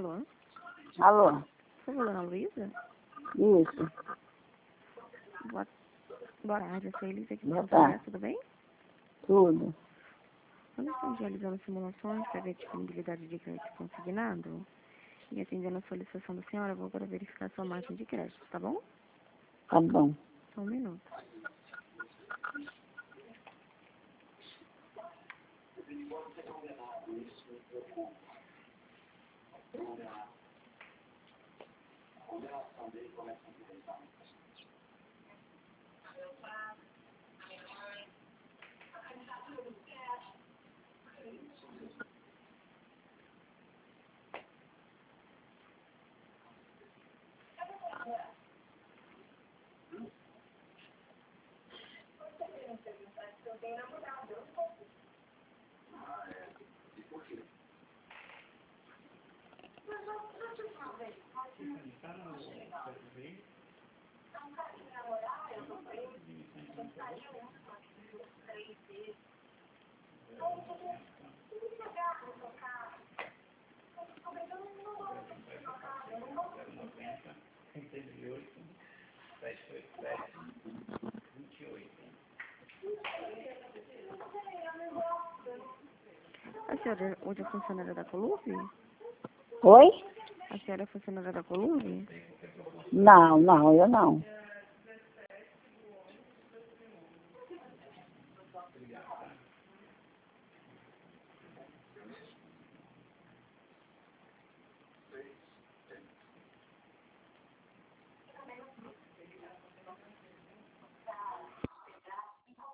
Alô? Alô? Você falou Ana Luísa? Isso. Boa tarde, eu sou a Elisa aqui Boa do tarde. Santander, tudo bem? Tudo. Nós estamos realizando simulações para ver a disponibilidade de crédito consignado. E atendendo a solicitação da senhora, eu vou agora verificar sua margem de crédito, tá bom? Tá bom. Só um minuto. A senhora hoje é funcionária da Columbi? Oi? A senhora é funcionária da Columbi? Não, eu não.